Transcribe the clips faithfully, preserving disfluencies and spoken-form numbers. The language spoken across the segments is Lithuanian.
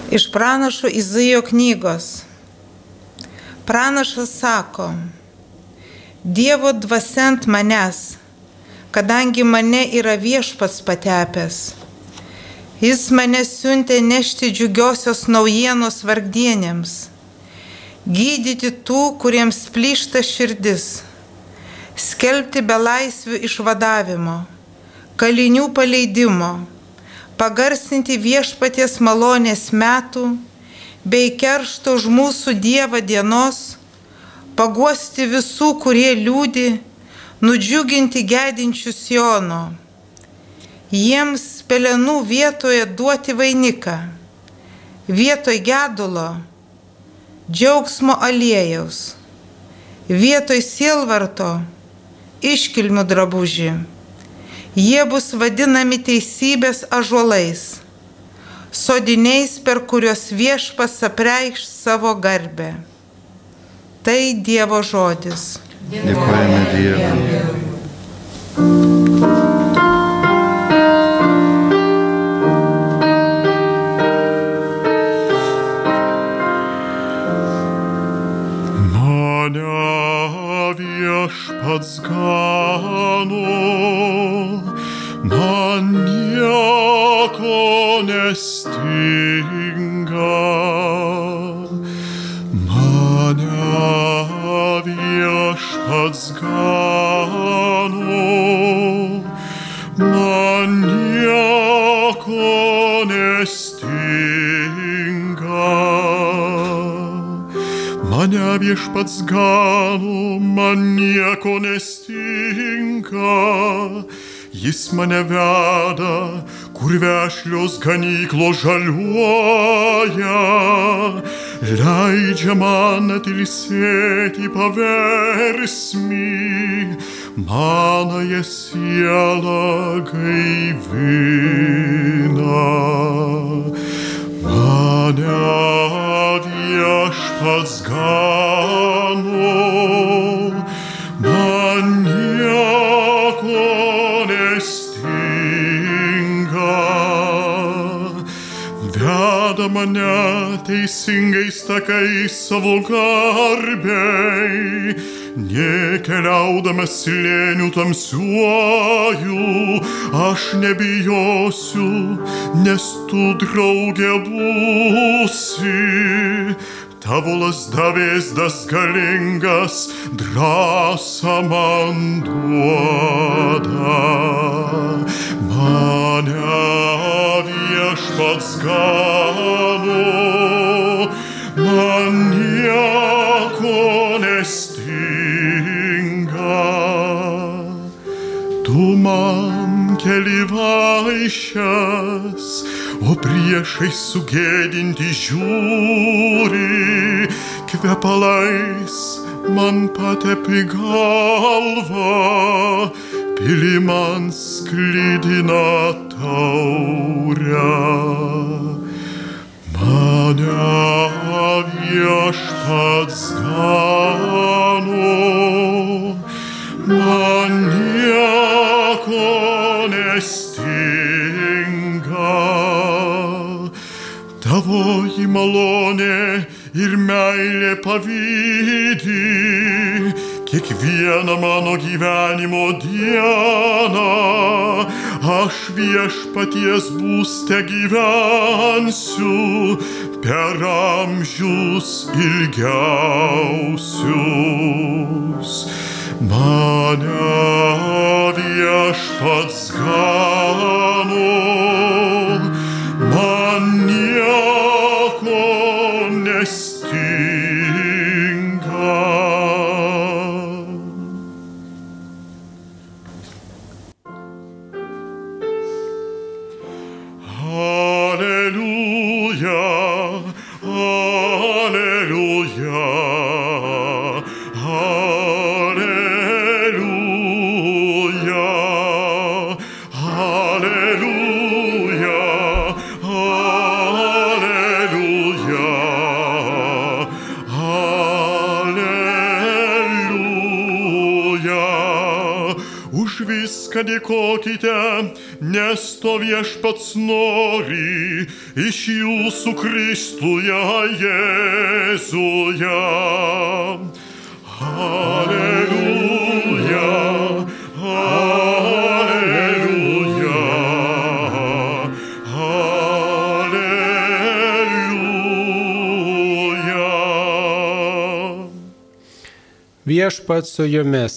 Iš pranašo Izaijo knygos. Pranašas sako, Dievo dvasia ant manęs, kadangi mane yra Viešpats patepęs. Jis mane siuntė nešti džiugiosios naujienos vargdienėms, gydyti tų, kuriems plyšta širdis, skelbti belaisvių išvadavimo, kalinių paleidimo, pagarsinti Viešpaties malonės metų bei keršto už mūsų Dievą dienos, paguosti visų, kurie liūdi, nudžiuginti gedinčius Siono, jiems pelenų vietoje duoti vainiką, vietoj gedulo džiaugsmo aliejaus, vietoj sielvarto iškilmių drabužį. Jie bus vadinami teisybės ąžuolais, sodiniais, per kuriuos Viešpats apreikš savo garbę. Tai Dievo žodis. Dėkojame Dievui. Viešpats gano, man nieko nestinga. Mane Viešpats gano, man nieko nestinga. Mane Viešpats gano, man nieko nestinga. Jis mane veda, kur vešlios ganyklos žaliuoja, leidžia man atilsėti paversmį, manąją sielą gaivina. Mane Viešpats gano, man nieko nestinga. Veda mane teisingais takais savo garbei, nekeliaudamas slėnių tamsiuoju, aš nebijosiu, nes tu drauge būsi. Tavo lazda vėzdas galingas drąsą man duoda. Mane Viešpats gano, man nieko nestinga. Tu man keli vaišes, o priešai sugėdinti žiūri, kvepalais man patepi galvą, pili man sklidiną taurę. Mane Viešpats gano, man nieko nestinga. Tavoji malonė ir meilė pavydi kiekvieną mano gyvenimo dieną. Aš Viešpaties būste gyvensiu per amžius ilgiausius. Mane Viešpats gano, man nieko nestinga. Alleluja, alleluja, alleluja, alleluja. viską dėkokite, nes to viešpats nori iš jūsų Kristuje Jėzuje. Alleluja, alleluja, alleluja. Viešpats su jumis.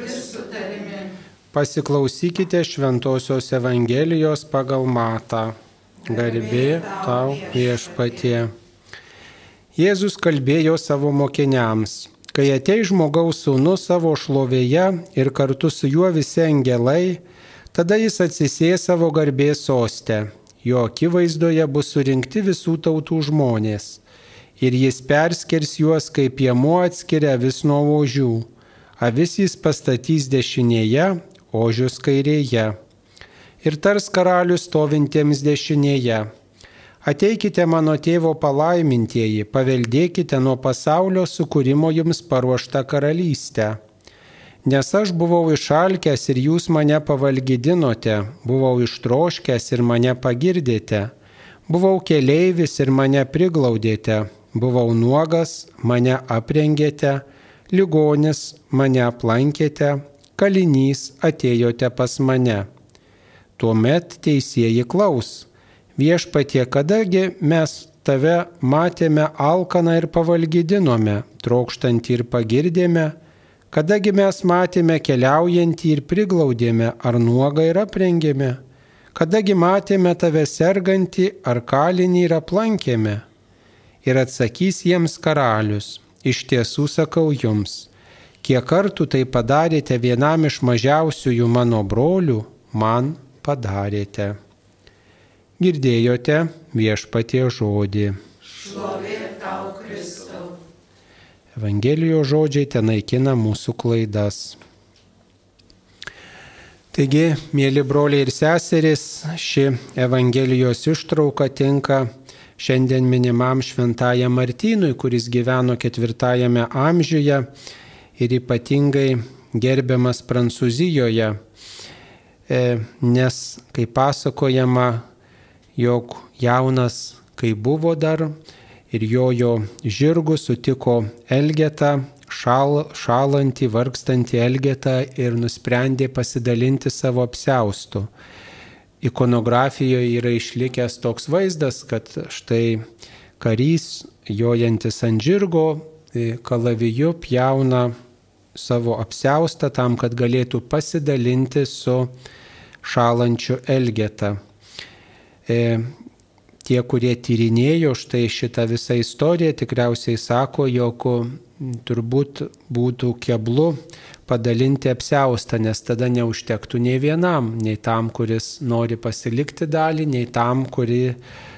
Pasiklausykite Šventosios Evangelijos pagal Matą. Garbė tau, Viešpatie. Jėzus kalbėjo savo mokiniams: kai ateis Žmogaus Sūnus savo šlovėje ir kartu su juo visi angelai, tada jis atsisės savo garbės soste. Jo akivaizdoje bus surinkti visų tautų žmonės. Ir jis perskers juos, kaip piemuo atskiria avis nuo ožių. Avis jis pastatys dešinėje, ožius kairėje. Ir tars karalius stovintiems dešinėje: ateikite mano tėvo palaimintieji, paveldėkite nuo pasaulio sukūrimo jums paruoštą karalystę. Nes aš buvau išalkęs ir jūs mane pavalgydinote, buvau ištroškęs ir mane pagirdėte, buvau keleivis ir mane priglaudėte, buvau nuogas, mane aprengėte, ligonis, mane aplankėte, kalinys, atėjote pas mane. Tuomet teisieji klaus: Viešpatie, kadagi mes tave matėme alkaną ir pavalgydinome, trokštantį ir pagirdėme, kadagi mes matėme keliaujantį ir priglaudėme, ar nuogą ir aprengėme, kadagi matėme tave sergantį ar kalinį ir aplankėme. Ir atsakys jiems karalius: iš tiesų sakau jums, kiek kartų tai padarėte vienam iš mažiausiųjų mano brolių, man padarėte. Girdėjote Viešpatie žodį. Šlovė tau, Kristau. Evangelijos žodžiai tenaikina mūsų klaidas. Taigi, mėly broliai ir seserys, ši Evangelijos ištrauka tinka šiandien minimam šventajam Martynui, kuris gyveno ketvirtajame amžiuje ir ypatingai gerbiamas Prancūzijoje, nes, kaip pasakojama, jog jaunas, kai buvo dar, ir jojo žirgu sutiko Elgetą, šal, šalantį, vargstantį Elgetą ir nusprendė pasidalinti savo apsiaustu. Ikonografijoje yra išlikęs toks vaizdas, kad štai karys, jojantis ant žirgo, kalaviju pjauna savo apsiaustą tam, kad galėtų pasidalinti su šalančiu Elgetą. E, tie, kurie tyrinėjo štai šitą visą istoriją, tikriausiai sako, jog turbūt būtų keblu padalinti apsiaustą, nes tada neužtektų nei vienam, nei tam, kuris nori pasilikti dalį, nei tam, kuri,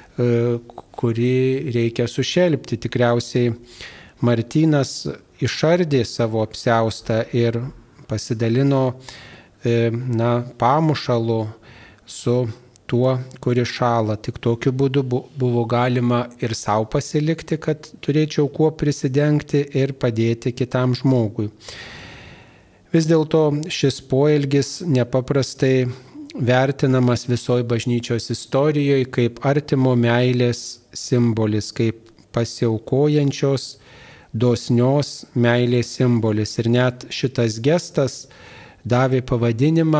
kuri reikia sušelpti. Tikriausiai Martynas išardė savo apsiaustą ir pasidalino na, pamušalu su tuo, kuris šąla. Tik tokiu būdu buvo galima ir savo pasilikti, kad turėčiau kuo prisidengti ir padėti kitam žmogui. Vis dėlto šis poelgis nepaprastai vertinamas visoje bažnyčios istorijoje kaip artimo meilės simbolis, kaip pasiaukojančios, dosnios meilės simbolis. Ir net šitas gestas davė pavadinimą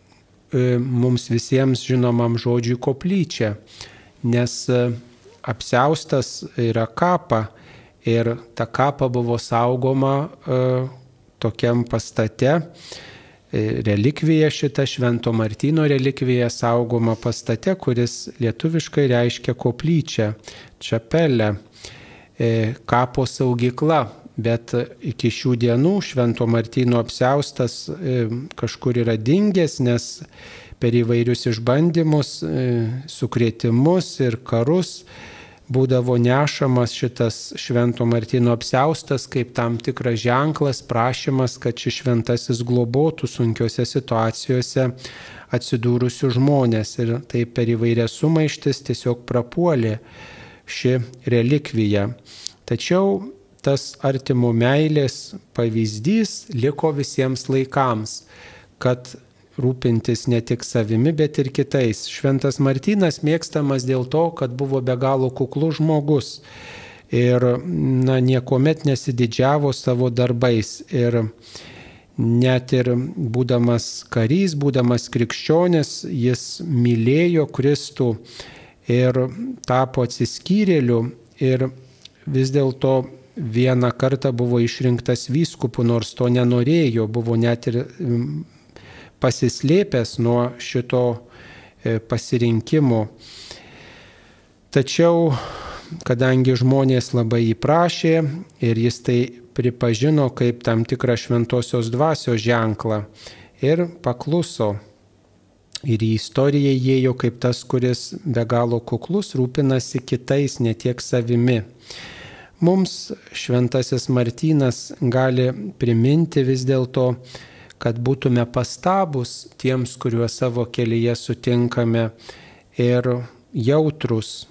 mums visiems žinomam žodžiui koplyčia, nes apsiaustas yra kapa ir ta kapa buvo saugoma tokiam pastate. Relikvija šita, Švento Martyno relikvija saugoma pastate, kuris lietuviškai reiškia koplyčią, čapelę, kapo saugykla. Bet iki šių dienų Švento Martyno apsiaustas kažkur yra dingęs, nes per įvairius išbandymus, sukrėtimus ir karus būdavo nešamas šitas Švento Martyno apsiaustas kaip tam tikras ženklas, prašymas, kad šis šventasis globotų sunkiose situacijose atsidūrusių žmonės. Ir tai per įvairias sumaištis tiesiog prapuolė ši relikvija. Tačiau tas artimo meilės pavyzdys liko visiems laikams, kad rūpintis ne tik savimi, bet ir kitais. Šventas Martynas mėgstamas dėl to, kad buvo be galo kuklus žmogus ir na, niekuomet nesididžiavo savo darbais. Ir net ir būdamas karys, būdamas krikščionis, jis mylėjo Kristų ir tapo atsiskyrėliu ir vis dėlto vieną kartą buvo išrinktas vyskupu, nors to nenorėjo, buvo net ir pasislėpęs nuo šito pasirinkimo. Tačiau, kadangi žmonės labai jį prašė ir jis tai pripažino kaip tam tikrą šventosios dvasios ženklą ir pakluso. Ir į istoriją įėjo kaip tas, kuris be galo kuklus, rūpinasi kitais, ne tiek savimi. Mums šventasis Martynas gali priminti vis dėlto, kad būtume pastabus tiems, kuriuos savo kelyje sutinkame, ir jautrus.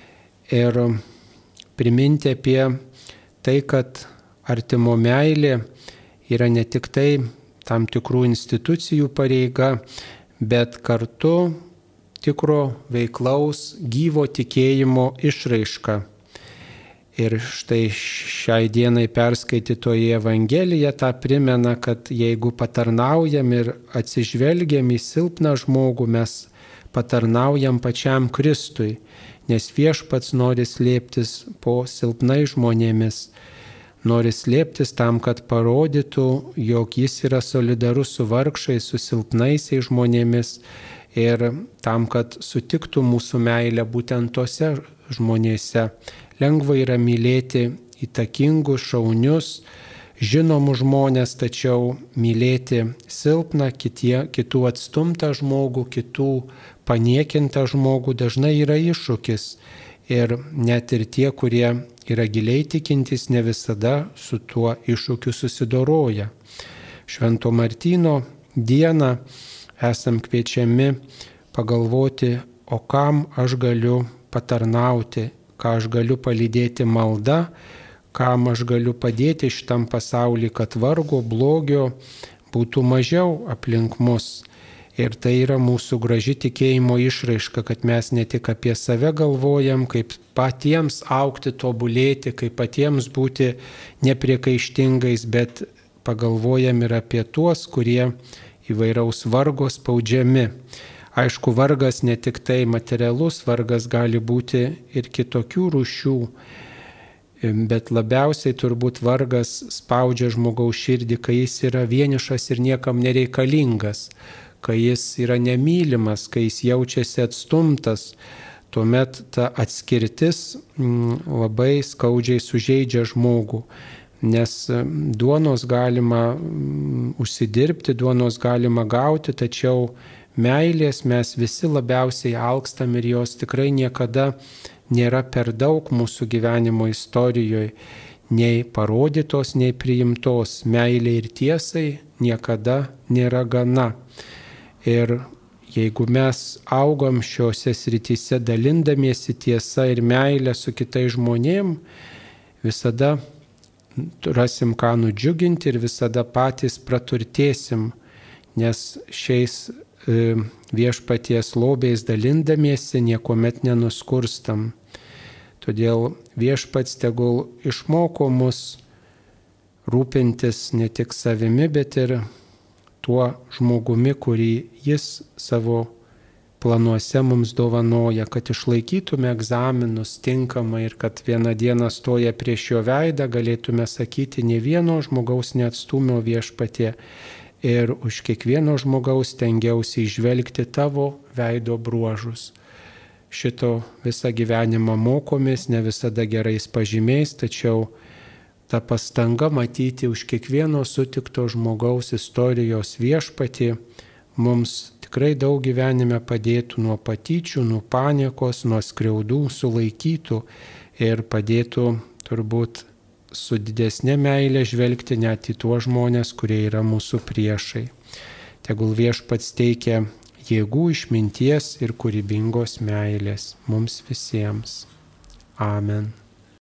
Ir priminti apie tai, kad artimo meilė yra ne tik tai tam tikrų institucijų pareiga, bet kartu tikro veiklaus gyvo tikėjimo išraiška. Ir štai šiai dienai perskaitytoje Evangelija tą primena, kad jeigu patarnaujam ir atsižvelgiam į silpną žmogų, mes patarnaujam pačiam Kristui, nes viešpats nori slėptis po silpnai žmonėmis, nori slėptis tam, kad parodytų, jog jis yra solidarus su vargšais, su silpnaisiais žmonėmis ir tam, kad sutiktų mūsų meilę būtent tose žmonėse. Lengva yra mylėti įtakingus, šaunius, žinomus žmonės, tačiau mylėti silpną, kitie, kitų atstumtą žmogų, kitų paniekintą žmogų dažnai yra iššūkis. Ir net ir tie, kurie yra giliai tikintys, ne visada su tuo iššūkiu susidoroja. Švento Martyno dieną esam kviečiami pagalvoti, o kam aš galiu patarnauti, ką aš galiu palydėti malda, kam aš galiu padėti šitam pasauliu, kad vargo, blogio būtų mažiau aplink mus. Ir tai yra mūsų graži tikėjimo išraiška, kad mes ne tik apie save galvojam, kaip patiems augti, tobulėti, kaip patiems būti nepriekaištingais, bet pagalvojam ir apie tuos, kurie įvairaus vargo spaudžiami. Aišku, vargas ne tik tai materialus, vargas gali būti ir kitokių rūšių, bet labiausiai turbūt vargas spaudžia žmogaus širdį, kai jis yra vienišas ir niekam nereikalingas, kai jis yra nemylimas, kai jis jaučiasi atstumtas. Tuomet ta atskirtis labai skaudžiai sužeidžia žmogų, nes duonos galima užsidirbti, duonos galima gauti, tačiau meilės mes visi labiausiai alkstam ir jos tikrai niekada nėra per daug mūsų gyvenimo istorijoje, nei parodytos, nei priimtos. Meilė ir tiesai niekada nėra gana. Ir jeigu mes augam šiuose srityse dalindamiesi tiesa ir meilė su kitais žmonėm, visada rasim ką nudžiuginti ir visada patys praturtėsim, nes šiais e, viešpaties lobiais dalindamiesi niekuomet nenuskurstam. Todėl viešpats tegul išmoko mus rūpintis ne tik savimi, bet ir tuo žmogumi, kurį jis savo planuose mums dovanoja, kad išlaikytume egzaminus tinkamai ir kad vieną dieną stoję prieš jo veidą galėtume sakyti, ne vieno žmogaus neatstūmiau viešpatie ir už kiekvieno žmogaus stengiausi įžvelgti tavo veido bruožus. Šito visą gyvenimą mokomės, ne visada gerais pažymiais, tačiau ta pastanga matyti už kiekvieno sutikto žmogaus istorijos viešpatį mums tikrai daug gyvenime padėtų nuo patyčių, nuo paniekos, nuo skriaudų, sulaikytų ir padėtų turbūt su didesnė meilė žvelgti net į tuos žmonės, kurie yra mūsų priešai. Tegul viešpats teikia jėgų, išminties ir kūrybingos meilės mums visiems. Amen.